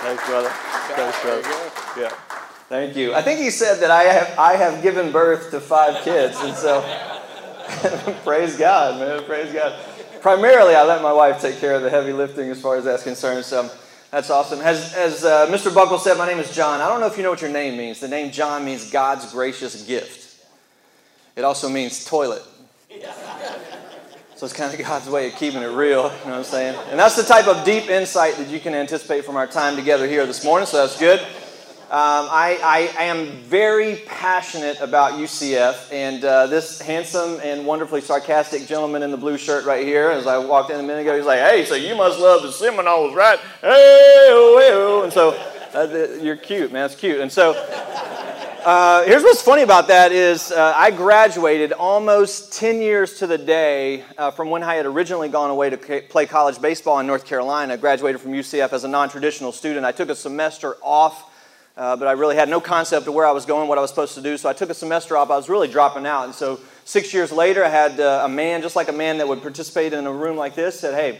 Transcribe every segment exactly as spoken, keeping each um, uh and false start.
Thanks, brother. Thanks, brother. Yeah. Thank you. I think he said that I have I have given birth to five kids, and so praise God, man. Praise God. Primarily, I let my wife take care of the heavy lifting as far as that's concerned. So that's awesome. As as uh, Mister Buckle said, my name is John. I don't know if you know what your name means. The name John means God's gracious gift. It also means toilet. So it's kind of God's way of keeping it real, you know what I'm saying? And that's the type of deep insight that you can anticipate from our time together here this morning, so that's good. Um, I, I am very passionate about U C F, and uh, this handsome and wonderfully sarcastic gentleman in the blue shirt right here, as I walked in a minute ago, he's like, hey, so you must love the Seminoles, right? Hey, oh, hey, oh. And so uh, you're cute, man, it's cute. And so Uh, here's what's funny about that is uh, I graduated almost ten years to the day uh, from when I had originally gone away to ca- play college baseball in North Carolina. I graduated from U C F as a non-traditional student. I took a semester off, uh, but I really had no concept of where I was going, what I was supposed to do, so I took a semester off. I was really dropping out, and so six years later, I had uh, a man, just like a man that would participate in a room like this, said, hey,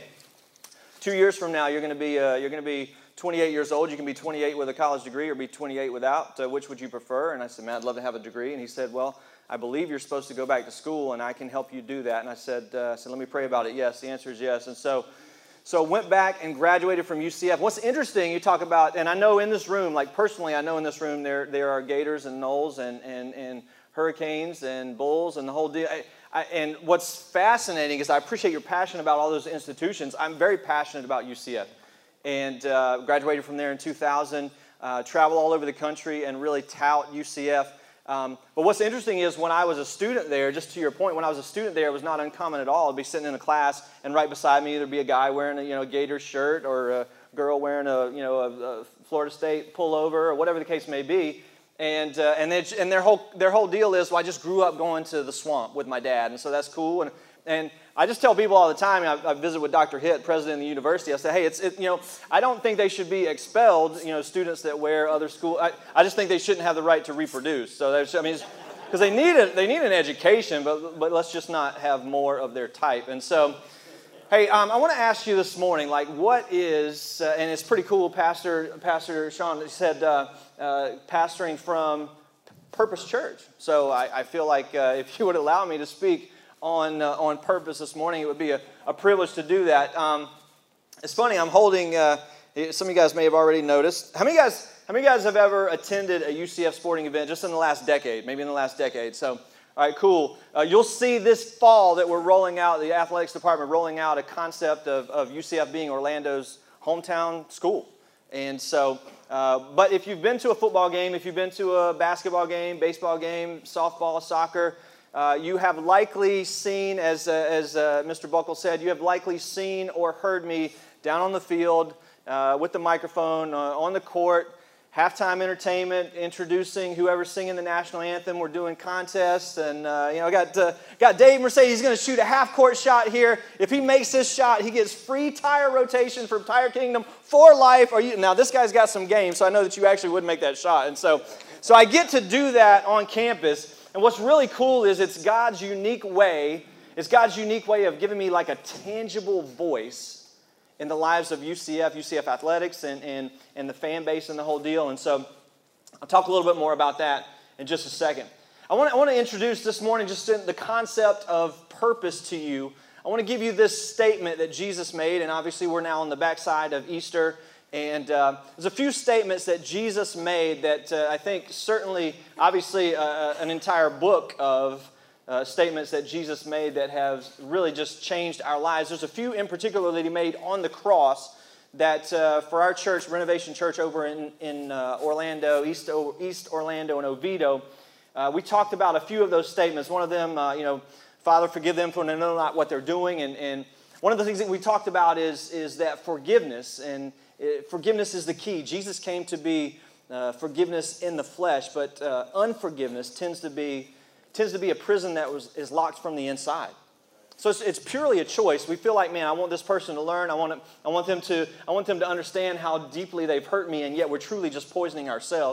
two years from now, you're going to be uh, you're going to be twenty-eight years old. You can be twenty-eight with a college degree or be twenty-eight without. Uh, which would you prefer? And I said, man, I'd love to have a degree. And he said, well, I believe you're supposed to go back to school, and I can help you do that. And I said, uh, I said, let me pray about it. Yes, the answer is yes. And so, so went back and graduated from U C F. What's interesting, you talk about, and I know in this room, like personally, I know in this room there there are Gators and Noles and and and Hurricanes and Bulls and the whole deal. I, I, and what's fascinating is I appreciate your passion about all those institutions. I'm very passionate about U C F. And uh, graduated from there in two thousand, uh, travel all over the country and really tout U C F. Um, but what's interesting is when I was a student there, just to your point, when I was a student there, it was not uncommon at all. I'd be sitting in a class, and right beside me, there'd be a guy wearing a you know Gator shirt or a girl wearing a you know a, a Florida State pullover or whatever the case may be. And uh, and they, and their whole their whole deal is, well, I just grew up going to the swamp with my dad, and so that's cool. And and I just tell people all the time, I, I visit with Doctor Hitt, president of the university, I say, hey, it's it, you know, I don't think they should be expelled, you know, students that wear other school, I, I just think they shouldn't have the right to reproduce. So there's, I mean, because they need it, they need an education, but but let's just not have more of their type. And so, hey, um, I want to ask you this morning, like, what is, uh, and it's pretty cool, Pastor Pastor Sean said, uh, uh, pastoring from Purpose Church. So I, I feel like uh, if you would allow me to speak on uh, on purpose this morning, it would be a, a privilege to do that. Um, it's funny, I'm holding, uh, some of you guys may have already noticed. How many guys How many guys have ever attended a U C F sporting event just in the last decade, maybe in the last decade? So, all right, cool. Uh, you'll see this fall that we're rolling out, the athletics department rolling out a concept of, of U C F being Orlando's hometown school. And so, uh, but if you've been to a football game, if you've been to a basketball game, baseball game, softball, soccer, Uh, you have likely seen, as uh, as uh, Mister Buckle said, you have likely seen or heard me down on the field uh, with the microphone uh, on the court, halftime entertainment, introducing whoever's singing the national anthem. We're doing contests, and uh, you know, I got uh, got Dave Mercedes. He's going to shoot a half court shot here. If he makes this shot, he gets free tire rotation from Tire Kingdom for life. Are you now? This guy's got some game, so I know that you actually would make that shot, and so so I get to do that on campus. And what's really cool is it's God's unique way, it's God's unique way of giving me like a tangible voice in the lives of U C F, U C F athletics, and, and, and the fan base and the whole deal. And so I'll talk a little bit more about that in just a second. I want to, I want to introduce this morning just the concept of purpose to you. I want to give you this statement that Jesus made, and obviously we're now on the backside of Easter. And uh, there's a few statements that Jesus made that uh, I think certainly, obviously, uh, an entire book of uh, statements that Jesus made that have really just changed our lives. There's a few in particular that he made on the cross that uh, for our church, Renovation Church over in, in uh, Orlando, East, o- East Orlando and Oviedo, uh, we talked about a few of those statements. One of them, uh, you know, Father, forgive them for they know not what they're doing. And, and one of the things that we talked about is, is that forgiveness, and forgiveness is the key. Jesus came to be uh, forgiveness in the flesh, but uh, unforgiveness tends to be tends to be a prison that was is locked from the inside. So it's, it's purely a choice. We feel like, man, I want this person to learn. I want to, I want them to I want them to understand how deeply they've hurt me, and yet we're truly just poisoning ourselves.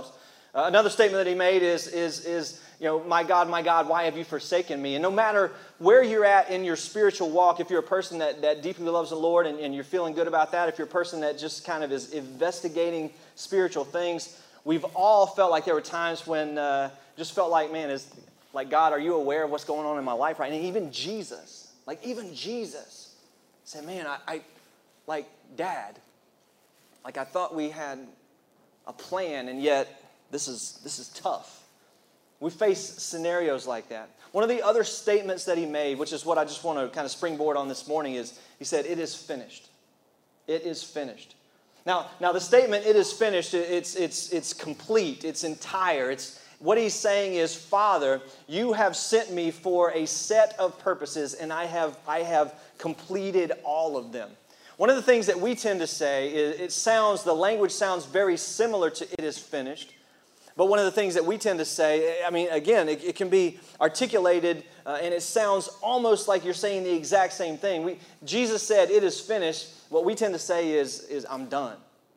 Uh, another statement that he made is, is, is, you know, my God, my God, why have you forsaken me? And no matter where you're at in your spiritual walk, if you're a person that, that deeply loves the Lord and, and you're feeling good about that, if you're a person that just kind of is investigating spiritual things, we've all felt like there were times when uh, just felt like, man, is like, God, are you aware of what's going on in my life right now? And even Jesus, like even Jesus said, man, I, I like, Dad, like I thought we had a plan, and yet this is this is tough. We face scenarios like that. One of the other statements that he made, which is what I just want to kind of springboard on this morning, is he said, it is finished. It is finished. Now, now the statement, it is finished, it's, it's, it's complete, it's entire. It's, what he's saying is, Father, you have sent me for a set of purposes, and I have, I have completed all of them. One of the things that we tend to say is, it sounds, the language sounds very similar to it is finished. But one of the things that we tend to say, I mean, again, it, it can be articulated uh, and it sounds almost like you're saying the exact same thing. We, Jesus said, it is finished. What we tend to say is, is I'm done.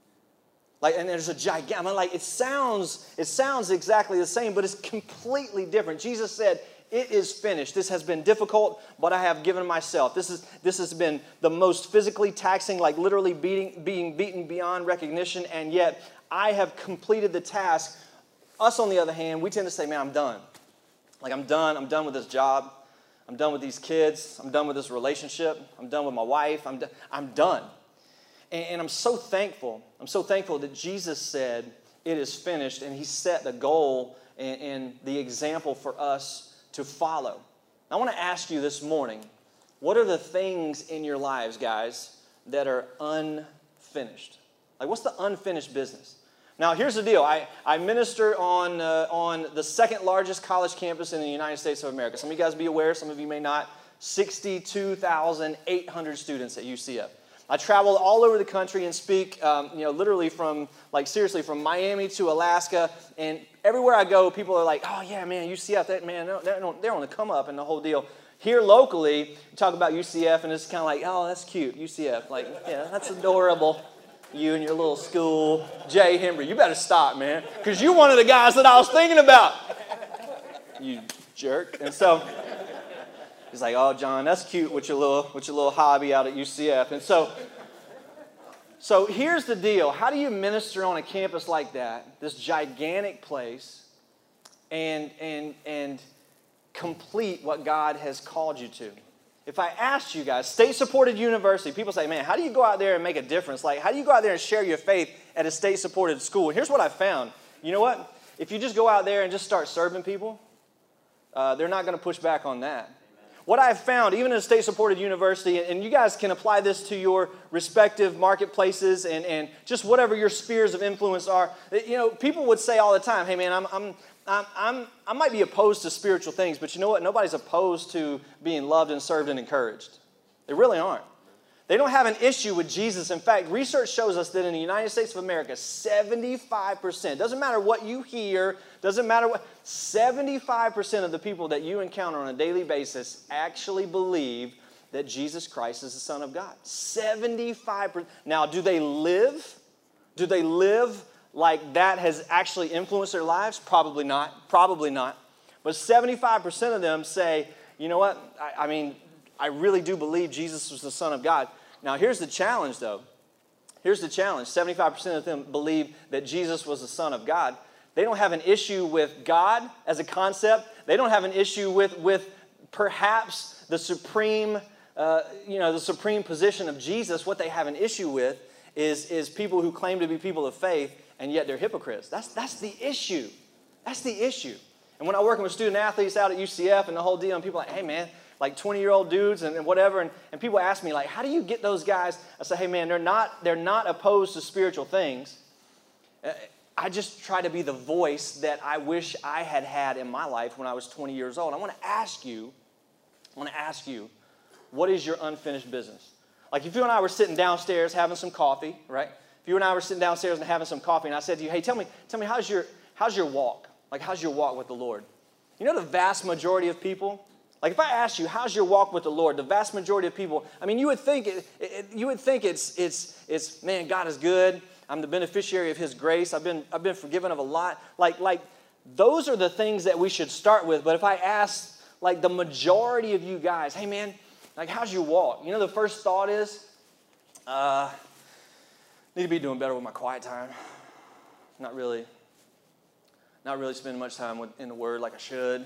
Like, and there's a gigantic, I mean, like, it sounds, it sounds exactly the same, but it's completely different. Jesus said, it is finished. This has been difficult, but I have given myself. This is this has been the most physically taxing, like literally beating, being beaten beyond recognition, and yet I have completed the task. Us, on the other hand, we tend to say, man, I'm done. Like, I'm done. I'm done with this job. I'm done with these kids. I'm done with this relationship. I'm done with my wife. I'm, do- I'm done. And, and I'm so thankful. I'm so thankful that Jesus said, it is finished, and he set the goal and, and the example for us to follow. I want to ask you this morning, what are the things in your lives, guys, that are unfinished? Like, what's the unfinished business? Now, here's the deal. I, I minister on, uh, on the second largest college campus in the United States of America. Some of you guys be aware, some of you may not. sixty-two thousand eight hundred students at U C F. I travel all over the country and speak, um, you know, literally from, like, seriously, from Miami to Alaska. And everywhere I go, people are like, oh, yeah, man, U C F, that, man, they're on, they're on the come up and the whole deal. Here locally, you talk about U C F, and it's kind of like, oh, that's cute, U C F. Like, yeah, that's adorable. You and your little school. Jay Hembry, you better stop, man, because you're one of the guys that I was thinking about. You jerk. And so he's like, oh, John, that's cute with your little with your little hobby out at U C F. And so, so here's the deal. How do you minister on a campus like that, this gigantic place, and and and complete what God has called you to? If I asked you guys, state-supported university, people say, man, how do you go out there and make a difference? Like, how do you go out there and share your faith at a state-supported school? And here's what I found. You know what? If you just go out there and just start serving people, uh, they're not going to push back on that. Amen. What I've found, even in a state-supported university, and you guys can apply this to your respective marketplaces and, and just whatever your spheres of influence are, you know, people would say all the time, hey, man, I'm... I'm I'm, I'm, I might be opposed to spiritual things, but you know what? Nobody's opposed to being loved and served and encouraged. They really aren't. They don't have an issue with Jesus. In fact, research shows us that in the United States of America, seventy-five percent, doesn't matter what you hear, doesn't matter what, seventy-five percent of the people that you encounter on a daily basis actually believe that Jesus Christ is the Son of God. seventy-five percent. Now, do they live? Do they live like that has actually influenced their lives? Probably not. Probably not. But seventy-five percent of them say, you know what? I, I mean, I really do believe Jesus was the Son of God. Now, here's the challenge, though. Here's the challenge. seventy-five percent of them believe that Jesus was the Son of God. They don't have an issue with God as a concept. They don't have an issue with, with perhaps the supreme, uh, you know, the supreme position of Jesus. What they have an issue with is, is people who claim to be people of faith, and yet they're hypocrites. That's, that's the issue. That's the issue. And when I'm working with student athletes out at U C F and the whole deal, and people are like, hey, man, like twenty-year-old dudes and, and whatever, and, and people ask me, like, how do you get those guys? I say, hey, man, they're not, they're not opposed to spiritual things. Uh, I just try to be the voice that I wish I had had in my life when I was twenty years old. I want to ask you, I want to ask you, what is your unfinished business? Like if you and I were sitting downstairs having some coffee, right? If you and I were sitting downstairs and having some coffee, and I said to you, hey, tell me, tell me, how's your, how's your walk? Like, how's your walk with the Lord? You know the vast majority of people, like if I asked you, how's your walk with the Lord? The vast majority of people, I mean, you would think, it, it, you would think it's, it's, it's, man, God is good. I'm the beneficiary of his grace. I've been, I've been forgiven of a lot. Like, like those are the things that we should start with. But if I ask, like, the majority of you guys, hey, man, like, how's your walk? You know, the first thought is, uh, need to be doing better with my quiet time. Not really, not really spending much time with, in the Word like I should.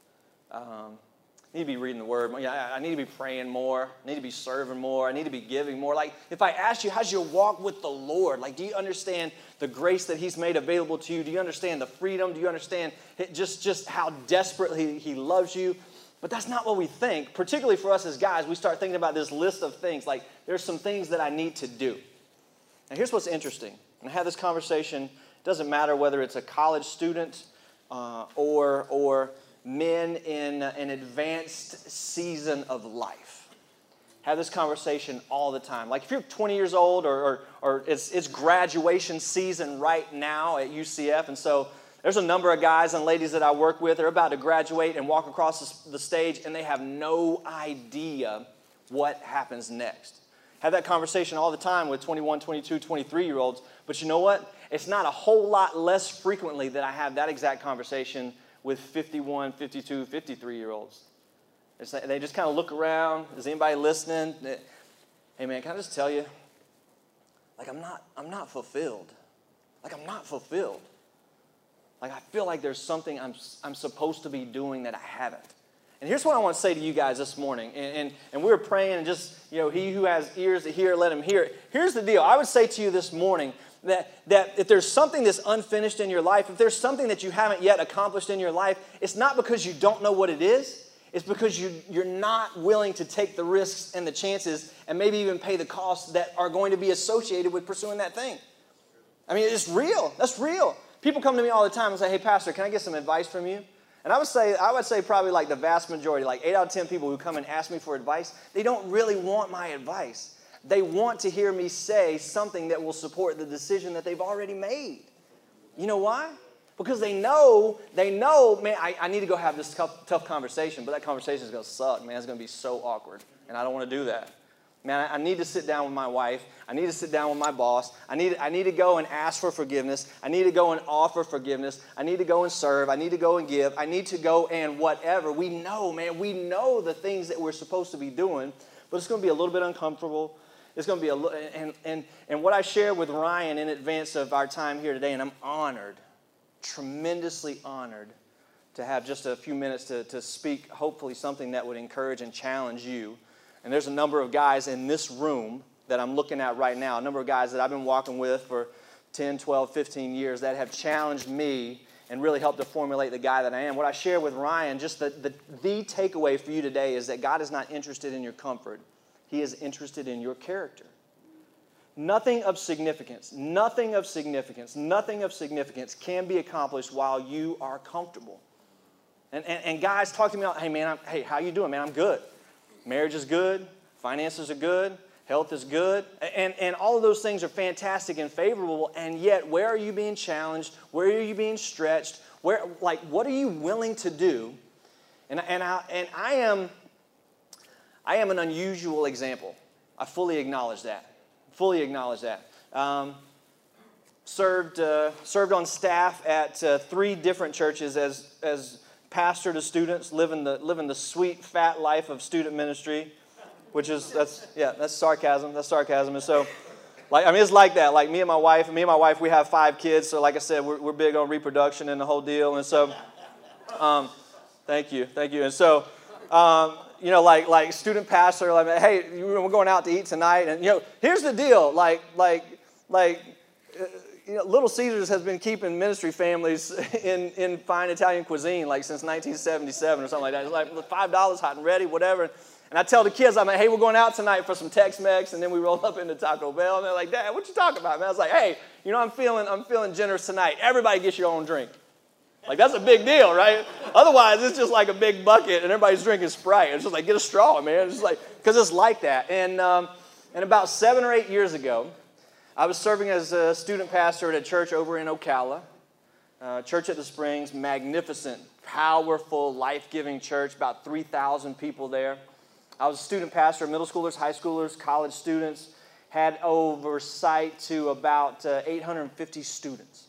Um, I need to be reading the Word. Yeah, I need to be praying more. I need to be serving more. I need to be giving more. Like, if I ask you, how's your walk with the Lord? Like, do you understand the grace that he's made available to you? Do you understand the freedom? Do you understand just, just how desperately he loves you? But that's not what we think. Particularly for us as guys, we start thinking about this list of things. Like, there's some things that I need to do. Now, here's what's interesting. And I had this conversation. It doesn't matter whether it's a college student uh, or, or men in an advanced season of life. Have this conversation all the time. Like if you're twenty years old or, or, or it's, it's graduation season right now at U C F, and so there's a number of guys and ladies that I work with. They're about to graduate and walk across the stage, and they have no idea what happens next. Have that conversation all the time with twenty-one, twenty-two, twenty-three-year-olds. But you know what? It's not a whole lot less frequently that I have that exact conversation with fifty-one, fifty-two, fifty-three-year-olds. It's like they just kind of look around. Is anybody listening? Hey, man, can I just tell you? Like, I'm not, I'm not fulfilled. Like, I'm not fulfilled. Like, I feel like there's something I'm, I'm supposed to be doing that I haven't. And here's what I want to say to you guys this morning. And, and, and we were praying and just, you know, he who has ears to hear, let him hear it. Here's the deal. I would say to you this morning that, that if there's something that's unfinished in your life, if there's something that you haven't yet accomplished in your life, it's not because you don't know what it is. It's because you, you're not willing to take the risks and the chances and maybe even pay the costs that are going to be associated with pursuing that thing. I mean, it's real. That's real. People come to me all the time and say, hey, Pastor, can I get some advice from you? And I would say, I would say probably like the vast majority, like eight out of ten people who come and ask me for advice, they don't really want my advice. They want to hear me say something that will support the decision that they've already made. You know why? Because they know, they know, man, I, I need to go have this tough, tough conversation, but that conversation is going to suck, man. It's going to be so awkward, and I don't want to do that. Man, I, I need to sit down with my wife. I need to sit down with my boss. I need, I need to go and ask for forgiveness. I need to go and offer forgiveness. I need to go and serve. I need to go and give. I need to go and whatever. We know, man, we know the things that we're supposed to be doing, but it's going to be a little bit uncomfortable. It's going to be a little, and, and, and what I shared with Ryan in advance of our time here today, and I'm honored, tremendously honored to have just a few minutes to, to speak, hopefully something that would encourage and challenge you. And there's a number of guys in this room that I'm looking at right now, a number of guys that I've been walking with for ten, twelve, fifteen years that have challenged me and really helped to formulate the guy that I am. What I share with Ryan, just the, the, the takeaway for you today is that God is not interested in your comfort. He is interested in your character. Nothing of significance, nothing of significance, nothing of significance can be accomplished while you are comfortable. And, and, and guys talk to me, hey man, I'm, hey, how you doing, man? I'm good. Marriage is good. Finances are good. Health is good. And, and all of those things are fantastic and favorable. And yet, where are you being challenged? Where are you being stretched? Where, like, what are you willing to do? And, and, I, and I am, I am an unusual example. I fully acknowledge that. Fully acknowledge that. Um, served uh, served on staff at uh, three different churches as as pastor to students, living the living the sweet fat life of student ministry, which is that's yeah that's sarcasm. That's sarcasm. And so, like I mean, it's like that. Like me and my wife, me and my wife, we have five kids. So, like I said, we're we're big on reproduction and the whole deal. And so, um, thank you, thank you. And so. Um, You know, like like student pastor, like, hey, we're going out to eat tonight, and you know, here's the deal, like like like, uh, you know, Little Caesars has been keeping ministry families in, in fine Italian cuisine like since nineteen seventy-seven or something like that. It's like five dollars, hot and ready, whatever. And I tell the kids, I'm like, hey, we're going out tonight for some Tex-Mex, and then we roll up into Taco Bell, and they're like, Dad, what you talking about, man? I was like, hey, you know, I'm feeling I'm feeling generous tonight. Everybody gets your own drink. Like, that's a big deal, right? Otherwise, it's just like a big bucket, and everybody's drinking Sprite. It's just like, get a straw, man. It's just like, because it's like that. And, um, and about seven or eight years ago, I was serving as a student pastor at a church over in Ocala, uh, Church at the Springs, magnificent, powerful, life-giving church, about three thousand people there. I was a student pastor, middle schoolers, high schoolers, college students, had oversight to about uh, eight hundred fifty students.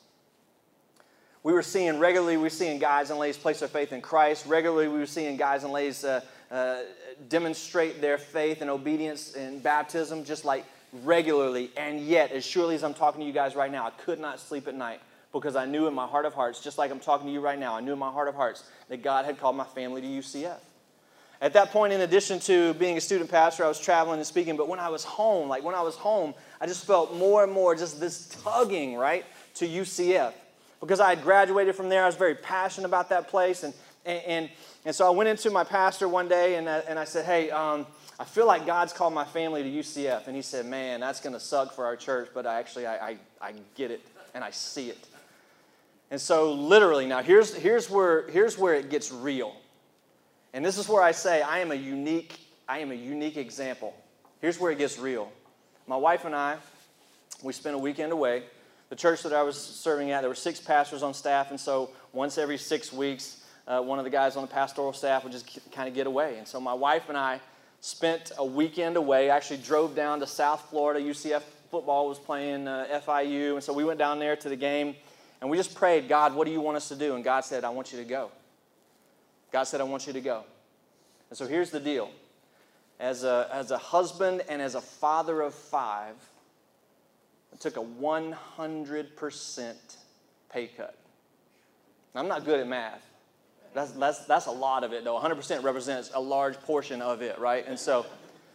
We were seeing regularly, we were seeing guys and ladies place their faith in Christ. Regularly, we were seeing guys and ladies uh, uh, demonstrate their faith and obedience in baptism, just like regularly. And yet, as surely as I'm talking to you guys right now, I could not sleep at night because I knew in my heart of hearts, just like I'm talking to you right now, I knew in my heart of hearts that God had called my family to U C F. At that point, in addition to being a student pastor, I was traveling and speaking. But when I was home, like when I was home, I just felt more and more just this tugging, right, to U C F. Because I had graduated from there, I was very passionate about that place. And and, and, and so I went into my pastor one day and I, and I said, hey, um, I feel like God's called my family to U C F. And he said, man, that's going to suck for our church. But I actually, I, I, I get it and I see it. And so literally, now here's, here's, where, here's where it gets real. And this is where I say I am a unique, I am a unique example. Here's where it gets real. My wife and I, we spent a weekend away. The church that I was serving at, there were six pastors on staff, and so once every six weeks, uh, one of the guys on the pastoral staff would just kind of get away. And so my wife and I spent a weekend away, actually drove down to South Florida. U C F football was playing uh, F I U, and so we went down there to the game, and we just prayed, God, what do you want us to do? And God said, I want you to go. God said, I want you to go. And so here's the deal. As a, as a husband and as a father of five, I took a one hundred percent pay cut. Now, I'm not good at math. That's, that's, that's a lot of it, though. one hundred percent represents a large portion of it, right? And so,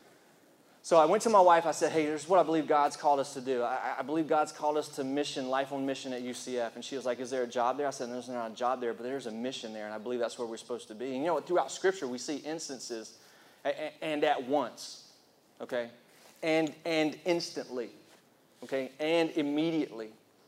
so I went to my wife. I said, hey, here's what I believe God's called us to do. I, I believe God's called us to mission, life on mission at U C F. And she was like, is there a job there? I said, there's not a job there, but there's a mission there, and I believe that's where we're supposed to be. And you know what? Throughout Scripture, we see instances, and at once, okay, and and instantly, okay, and immediately.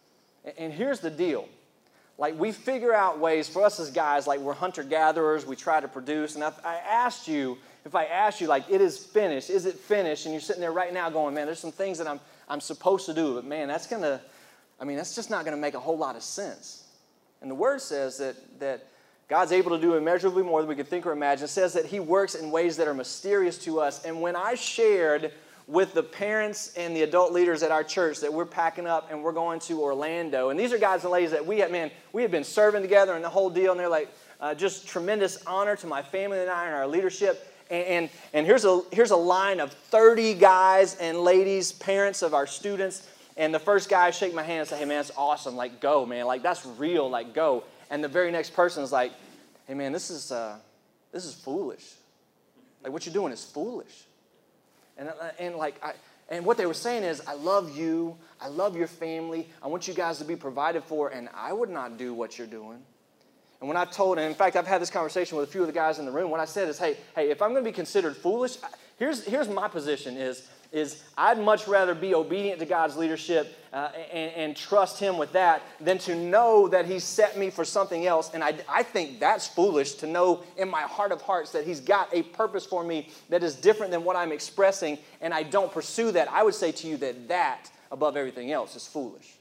And here's the deal. Like, we figure out ways, for us as guys, like we're hunter-gatherers, we try to produce. And if I asked you, if I asked you, like, it is finished, is it finished? And you're sitting there right now going, man, there's some things that I'm I'm supposed to do. But, man, that's going to, I mean, that's just not going to make a whole lot of sense. And the Word says that that God's able to do immeasurably more than we could think or imagine. It says that He works in ways that are mysterious to us. And when I shared with the parents and the adult leaders at our church that we're packing up and we're going to Orlando. And these are guys and ladies that we had, man, we had been serving together and the whole deal. And they're like, uh, just tremendous honor to my family and I and our leadership. And, and, and here's a, here's a line of thirty guys and ladies, parents of our students. And the first guy shake my hand and say, hey, man, that's awesome. Like, go, man. Like, that's real. Like, go. And the very next person is like, hey, man, this is, uh, this is foolish. Like, what you're doing is foolish. And, and like, I, and what they were saying is, I love you, I love your family, I want you guys to be provided for, and I would not do what you're doing. And when I told, and in fact, I've had this conversation with a few of the guys in the room, what I said is, hey, hey, if I'm going to be considered foolish, here's, here's my position is, is I'd much rather be obedient to God's leadership uh, and, and trust Him with that than to know that He's set me for something else. And I, I think that's foolish to know in my heart of hearts that He's got a purpose for me that is different than what I'm expressing, and I don't pursue that. I would say to you that that, above everything else, is foolish.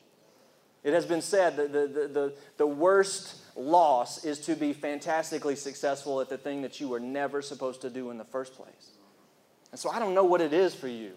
It has been said that the, the, the, the worst loss is to be fantastically successful at the thing that you were never supposed to do in the first place. And so I don't know what it is for you.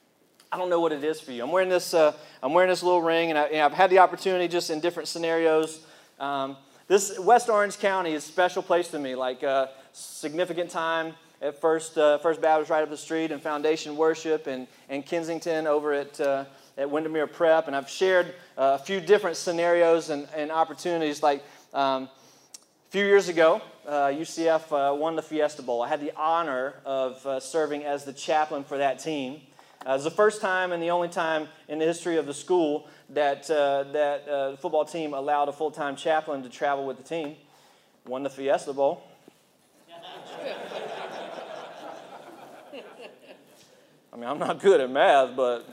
I don't know what it is for you. I'm wearing this. Uh, I'm wearing this little ring, and, I, and I've had the opportunity just in different scenarios. Um, this West Orange County is a special place to me. Like uh, significant time at First uh, First Baptist right up the street, and Foundation Worship, and and Kensington over at uh, at Windermere Prep. And I've shared uh, a few different scenarios and, and opportunities. Like um, a few years ago, uh, U C F uh, won the Fiesta Bowl. I had the honor of uh, serving as the chaplain for that team. Uh, it was the first time and the only time in the history of the school that uh, that uh, the football team allowed a full-time chaplain to travel with the team. Won the Fiesta Bowl. I mean, I'm not good at math, but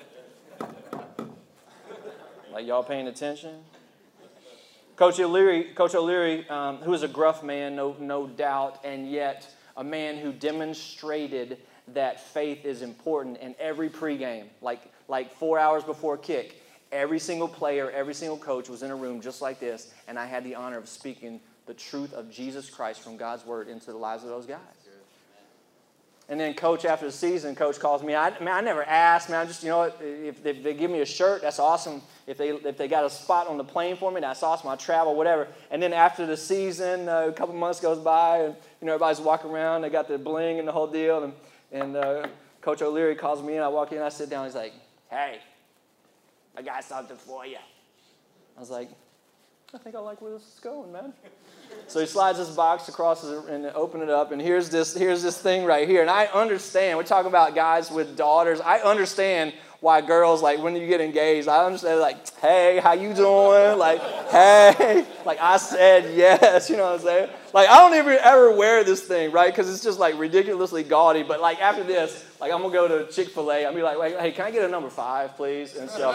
like, y'all paying attention? Coach O'Leary, Coach O'Leary, um, who is a gruff man, no no doubt, and yet a man who demonstrated that faith is important. In every pregame, like like four hours before kick, every single player, every single coach was in a room just like this, and I had the honor of speaking the truth of Jesus Christ from God's Word into the lives of those guys. And then coach, after the season, coach calls me. I, man, I never asked, man. I just, you know what, if, if they give me a shirt, that's awesome. If they if they got a spot on the plane for me, that's awesome. I travel, whatever. And then after the season, uh, a couple months goes by, and, you know, everybody's walking around. They got the bling and the whole deal. And, and uh, Coach O'Leary calls me in. I walk in, I sit down. He's like, hey, I got something for you. I was like, I think I like where this is going, man. So he slides this box across and open it up, and here's this here's this thing right here. And I understand, we're talking about guys with daughters. I understand why girls, like, when you get engaged, I understand, like, hey, how you doing? Like, hey, like, I said yes, you know what I'm saying? Like, I don't even ever wear this thing, right? Because it's just, like, ridiculously gaudy. But, like, after this, like, I'm going to go to Chick-fil-A. I'll be like, wait, hey, can I get a number five, please? And so,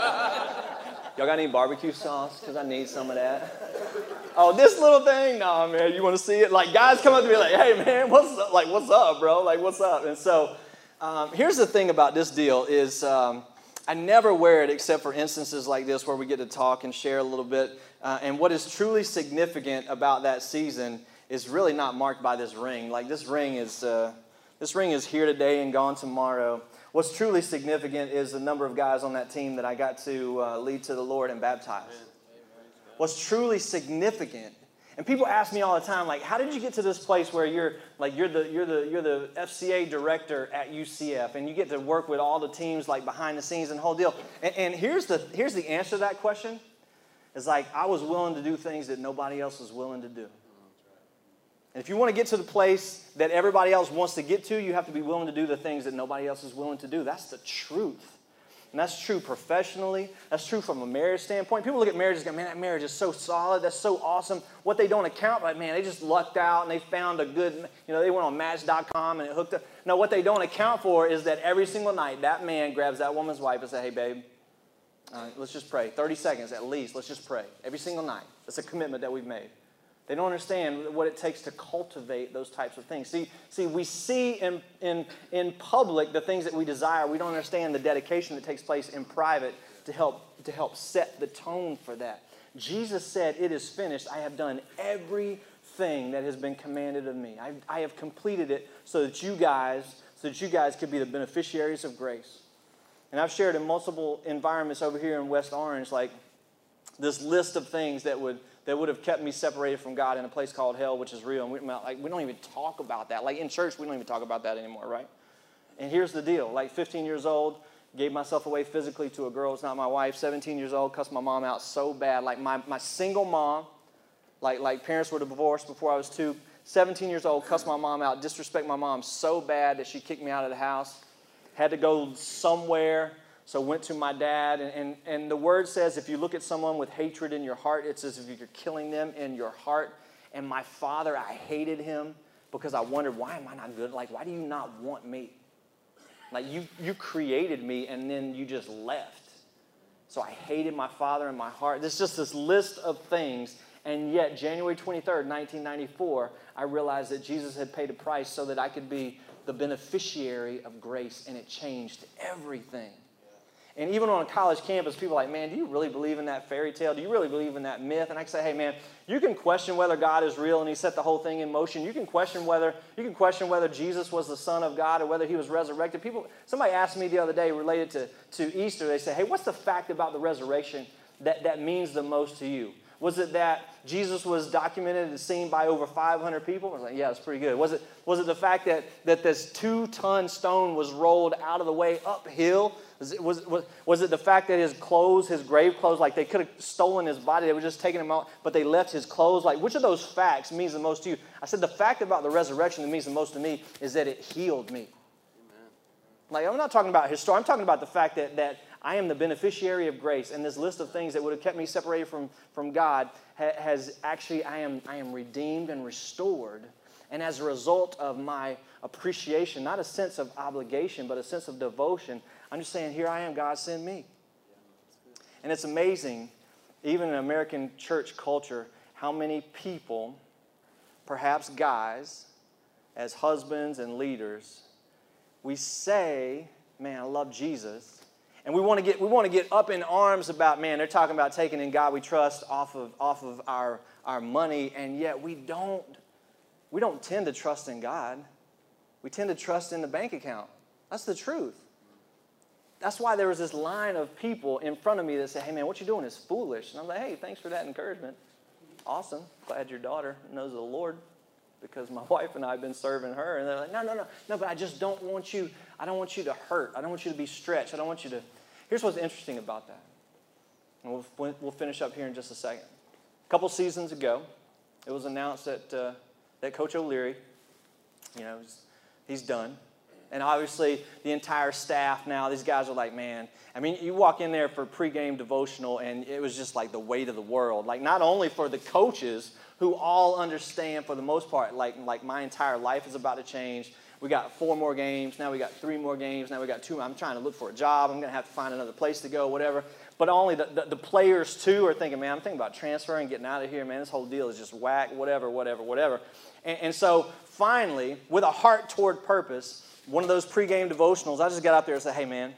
y'all got any barbecue sauce? Because I need some of that. Oh, this little thing? Nah, man, you want to see it? Like, guys come up to me like, hey, man, what's up? Like, what's up, bro? Like, what's up? And so, um, here's the thing about this deal is um, I never wear it except for instances like this where we get to talk and share a little bit. Uh, and what is truly significant about that season is really not marked by this ring. Like, this ring is uh, this ring is here today and gone tomorrow. What's truly significant is the number of guys on that team that I got to uh, lead to the Lord and baptize. Amen. What's truly significant, and people ask me all the time, like, how did you get to this place where you're like you're the you're the you're the F C A director at U C F, and you get to work with all the teams like behind the scenes and the whole deal? And, and here's the here's the answer to that question: is like I was willing to do things that nobody else was willing to do. And if you want to get to the place that everybody else wants to get to, you have to be willing to do the things that nobody else is willing to do. That's the truth. And that's true professionally. That's true from a marriage standpoint. People look at marriages and go, man, that marriage is so solid. That's so awesome. What they don't account, like, man, they just lucked out and they found a good, you know, they went on Match dot com and it hooked up. No, what they don't account for is that every single night that man grabs that woman's wife and says, hey, babe, all right, let's just pray. thirty seconds at least. Let's just pray. Every single night. That's a commitment that we've made. They don't understand what it takes to cultivate those types of things. See, see, we see in, in, in public the things that we desire. We don't understand the dedication that takes place in private to help, to help set the tone for that. Jesus said, it is finished. I have done everything that has been commanded of me. I, I have completed it so that you guys, so that you guys could be the beneficiaries of grace. And I've shared in multiple environments over here in West Orange, like this list of things that would that would have kept me separated from God in a place called hell, which is real. And we, like, we don't even talk about that. Like in church, we don't even talk about that anymore, right? And here's the deal. Like fifteen years old, gave myself away physically to a girl who's not my wife. seventeen years old, cussed my mom out so bad. Like my, my single mom, like, like parents were divorced before I was two. seventeen years old, cussed my mom out, disrespect my mom so bad that she kicked me out of the house. Had to go somewhere. So went to my dad, and, and, and the word says if you look at someone with hatred in your heart, it's as if you're killing them in your heart. And my father, I hated him because I wondered, why am I not good? Like, why do you not want me? Like, you, you created me, and then you just left. So I hated my father in my heart. There's just this list of things. And yet, January twenty-third, nineteen ninety-four, I realized that Jesus had paid a price so that I could be the beneficiary of grace, and it changed everything. And even on a college campus, people are like, man, do you really believe in that fairy tale? Do you really believe in that myth? And I can say, hey, man, you can question whether God is real and he set the whole thing in motion. You can question whether you can question whether Jesus was the Son of God or whether he was resurrected. People, somebody asked me the other day related to, to Easter. They said, hey, what's the fact about the resurrection that, that means the most to you? Was it that Jesus was documented and seen by over five hundred people? I was like, yeah, it's pretty good. Was it, was it the fact that, that this two-ton stone was rolled out of the way uphill? Was it, was, was, was it the fact that his clothes, his grave clothes, like they could have stolen his body, they were just taking him out, but they left his clothes? Like, which of those facts means the most to you? I said, the fact about the resurrection that means the most to me is that it healed me. Amen. Like, I'm not talking about history. I'm talking about the fact that, that I am the beneficiary of grace, and this list of things that would have kept me separated from, from God ha, has actually, I am, I am redeemed and restored. And as a result of my appreciation, not a sense of obligation, but a sense of devotion, I'm just saying, here I am, God, send me. And it's amazing, even in American church culture, how many people, perhaps guys, as husbands and leaders, we say, man, I love Jesus. And we want to get we want to get up in arms about, man, they're talking about taking in God we trust off of off of our, our money, and yet we don't we don't tend to trust in God. We tend to trust in the bank account. That's the truth. That's why there was this line of people in front of me that said, hey, man, what you're doing is foolish. And I'm like, hey, thanks for that encouragement. Awesome. Glad your daughter knows the Lord, because my wife and I have been serving her. And they're like, no, no, no, no, but I just don't want you, I don't want you to hurt. I don't want you to be stretched. I don't want you to. Here's what's interesting about that. And we'll, we'll finish up here in just a second. A couple seasons ago, it was announced that, uh, that Coach O'Leary, you know, he's done. And obviously, the entire staff now, these guys are like, man, I mean, you walk in there for pregame devotional, and it was just like the weight of the world. Like, not only for the coaches, who all understand for the most part, like, like my entire life is about to change. We got four more games. Now we got three more games. Now we got two. I'm trying to look for a job. I'm going to have to find another place to go, whatever. But only the, the, the players, too, are thinking, man, I'm thinking about transferring, getting out of here. Man, this whole deal is just whack, whatever, whatever, whatever. And, and so, finally, with a heart toward purpose, one of those pregame devotionals, I just got out there and said, hey, man,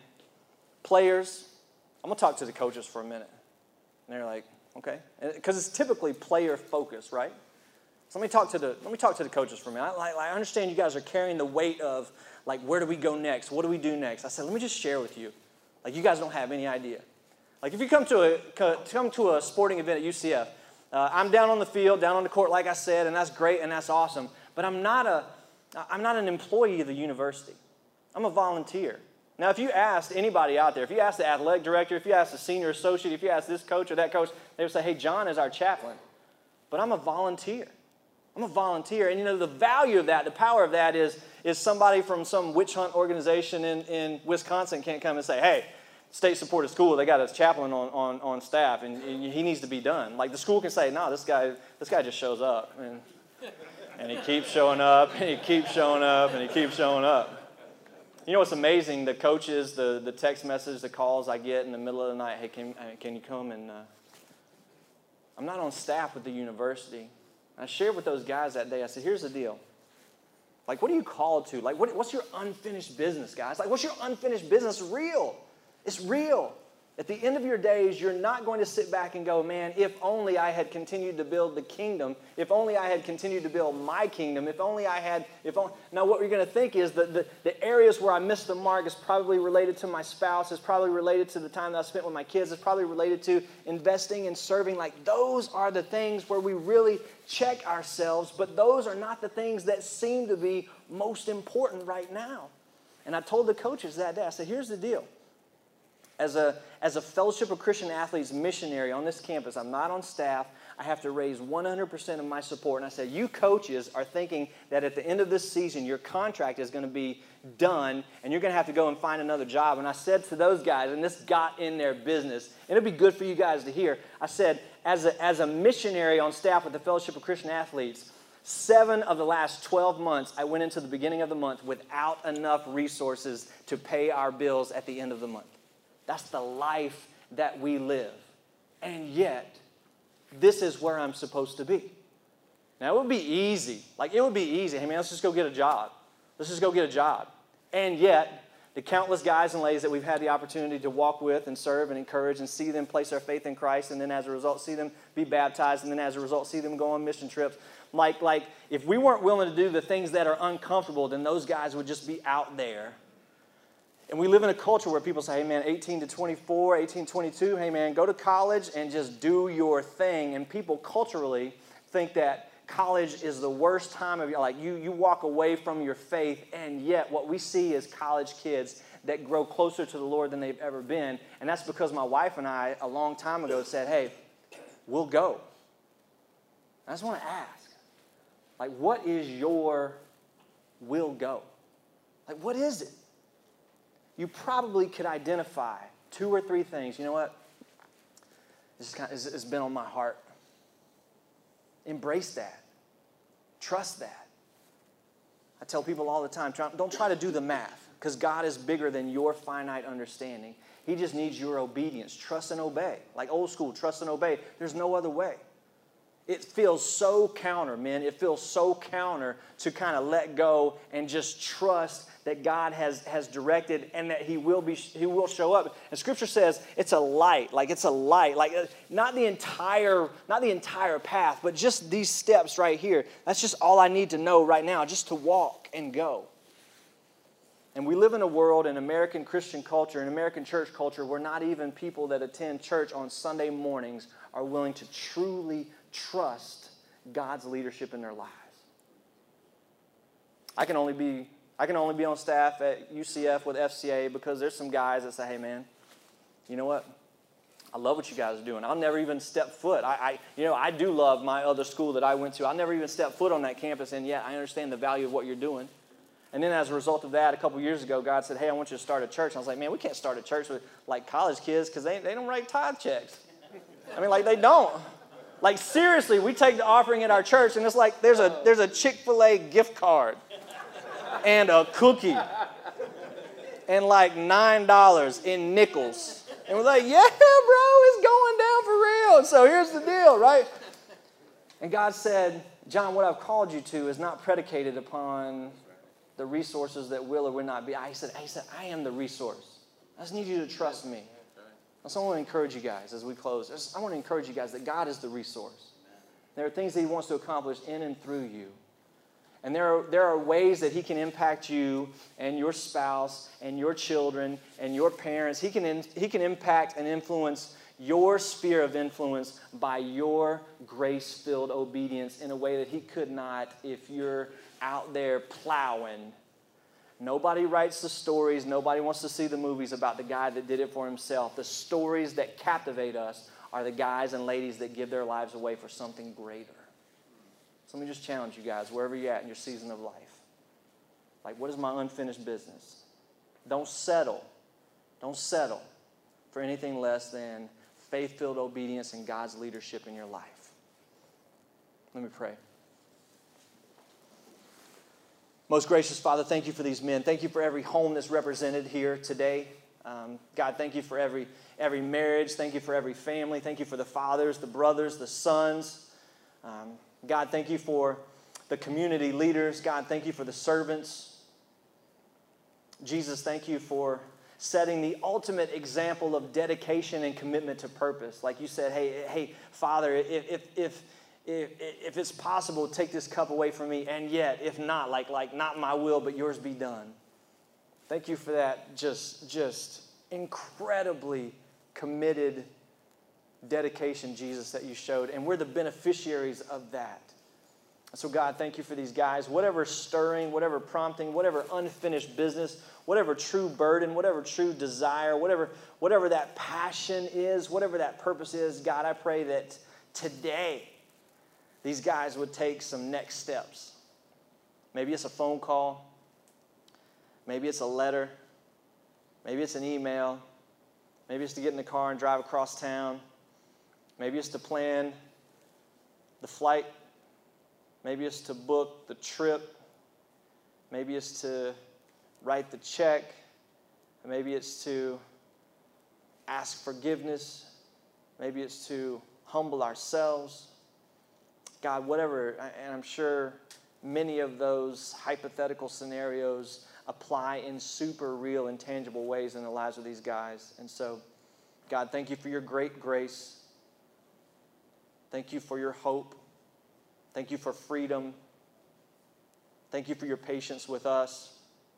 players, I'm going to talk to the coaches for a minute. And they're like, okay. Because it's typically player focused, right? So let me talk to the let me talk to the coaches for a minute. I, I understand you guys are carrying the weight of, like, where do we go next? What do we do next? I said, let me just share with you. Like, you guys don't have any idea. Like, if you come to a come to a sporting event at U C F, uh, I'm down on the field, down on the court, like I said, and that's great and that's awesome. But I'm not a I'm not an employee of the university. I'm a volunteer. Now, if you asked anybody out there, if you asked the athletic director, if you asked the senior associate, if you asked this coach or that coach, they would say, hey, John is our chaplain. But I'm a volunteer. I'm a volunteer. And, you know, the value of that, the power of that is, is somebody from some witch hunt organization in, in Wisconsin can't come and say, hey, state-supported school, they got a chaplain on, on, on staff, and, and he needs to be done. Like, the school can say, no, this guy, this guy just shows up. And, and he keeps showing up, and he keeps showing up, and he keeps showing up. You know what's amazing? The coaches, the, the text message, the calls I get in the middle of the night, hey, can, can you come and... Uh, I'm not on staff with the university. I shared with those guys that day, I said, here's the deal. Like, what are you called to? Like, what, what's your unfinished business, guys? Like, what's your unfinished business? Real. It's real. At the end of your days, you're not going to sit back and go, man, if only I had continued to build the kingdom, if only I had continued to build my kingdom, if only I had, if only. Now, what you're going to think is that the, the areas where I missed the mark is probably related to my spouse, is probably related to the time that I spent with my kids, is probably related to investing and serving. Like, those are the things where we really check ourselves, but those are not the things that seem to be most important right now. And I told the coaches that day, I said, here's the deal. As a, as a Fellowship of Christian Athletes missionary on this campus, I'm not on staff. I have to raise one hundred percent of my support. And I said, you coaches are thinking that at the end of this season, your contract is going to be done, and you're going to have to go and find another job. And I said to those guys, and this got in their business, and it'd be good for you guys to hear, I said, as a, as a missionary on staff with the Fellowship of Christian Athletes, seven of the last twelve months, I went into the beginning of the month without enough resources to pay our bills at the end of the month. That's the life that we live. And yet, this is where I'm supposed to be. Now, it would be easy. Like, it would be easy. Hey, man, let's just go get a job. Let's just go get a job. And yet, the countless guys and ladies that we've had the opportunity to walk with and serve and encourage and see them place their faith in Christ, and then as a result, see them be baptized, and then as a result, see them go on mission trips. Like, like if we weren't willing to do the things that are uncomfortable, then those guys would just be out there. And we live in a culture where people say, hey, man, eighteen to twenty-four, eighteen, twenty-two, hey, man, go to college and just do your thing. And people culturally think that college is the worst time of your life. Like, you, you walk away from your faith, and yet what we see is college kids that grow closer to the Lord than they've ever been. And that's because my wife and I, a long time ago, said, hey, we'll go. I just want to ask, like, what is your will go? Like, what is it? You probably could identify two or three things. You know what? This is kind of, it's been on my heart. Embrace that. Trust that. I tell people all the time, don't try to do the math, because God is bigger than your finite understanding. He just needs your obedience. Trust and obey. Like old school, trust and obey. There's no other way. It feels so counter, men. It feels so counter to kind of let go and just trust that God has, has directed and that he will be he will show up. And Scripture says it's a light, like it's a light, like not the entire not the entire path, but just these steps right here. That's just all I need to know right now, just to walk and go. And we live in a world, in American Christian culture, in American church culture, where not even people that attend church on Sunday mornings are willing to truly trust God's leadership in their lives. I can only be I can only be on staff at U C F with F C A because there's some guys that say, hey man, you know what? I love what you guys are doing. I'll never even step foot. I, I you know, I do love my other school that I went to. I'll never even step foot on that campus, and yet I understand the value of what you're doing. And then as a result of that, a couple years ago, God said, hey, I want you to start a church. And I was like, man, we can't start a church with like college kids because they, they don't write tithe checks. I mean, like they don't. Like seriously, we take the offering at our church, and it's like there's a there's a Chick-fil-A gift card and a cookie and like nine dollars in nickels. And we're like, yeah, bro, it's going down for real. So here's the deal, right? And God said, John, what I've called you to is not predicated upon the resources that will or will not be. I said, I said, I am the resource. I just need you to trust me. So I want to encourage you guys as we close. I want to encourage you guys that God is the resource. There are things that he wants to accomplish in and through you. And there are, there are ways that he can impact you and your spouse and your children and your parents. He can, in, he can impact and influence your sphere of influence by your grace-filled obedience in a way that he could not if you're out there plowing. Nobody writes the stories. Nobody wants to see the movies about the guy that did it for himself. The stories that captivate us are the guys and ladies that give their lives away for something greater. So let me just challenge you guys, wherever you're at in your season of life. Like, what is my unfinished business? Don't settle. Don't settle for anything less than faith-filled obedience and God's leadership in your life. Let me pray. Most gracious Father, thank you for these men. Thank you for every home that's represented here today. Um, God, thank you for every, every marriage. Thank you for every family. Thank you for the fathers, the brothers, the sons. Um, God, thank you for the community leaders. God, thank you for the servants. Jesus, thank you for setting the ultimate example of dedication and commitment to purpose. Like you said, hey, hey, Father, if if if if, if it's possible, take this cup away from me. And yet, if not, like like not my will, but yours be done. Thank you for that just just incredibly committed dedication, Jesus, that you showed. And we're the beneficiaries of that. So God, thank you for these guys. Whatever stirring, whatever prompting, whatever unfinished business, whatever true burden, whatever true desire, whatever, whatever that passion is, whatever that purpose is, God, I pray that today these guys would take some next steps. Maybe it's a phone call. Maybe it's a letter. Maybe it's an email. Maybe it's to get in the car and drive across town. Maybe it's to plan the flight. Maybe it's to book the trip. Maybe it's to write the check. Maybe it's to ask forgiveness. Maybe it's to humble ourselves. God, whatever, and I'm sure many of those hypothetical scenarios apply in super real and tangible ways in the lives of these guys. And so, God, thank you for your great grace. Thank you for your hope. Thank you for freedom. Thank you for your patience with us.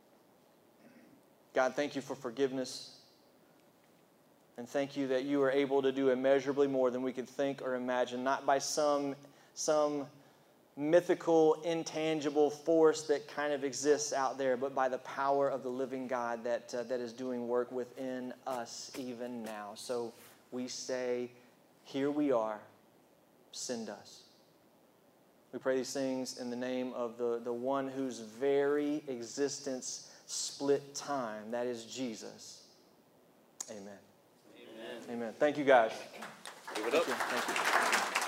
God, thank you for forgiveness. And thank you that you are able to do immeasurably more than we could think or imagine, not by some, some mythical, intangible force that kind of exists out there, but by the power of the living God that, uh, that is doing work within us even now. So we say, here we are, send us. We pray these things in the name of the, the one whose very existence split time. That is Jesus. Amen. Amen. Amen. Thank you, guys. Give it up. Thank you. Thank you.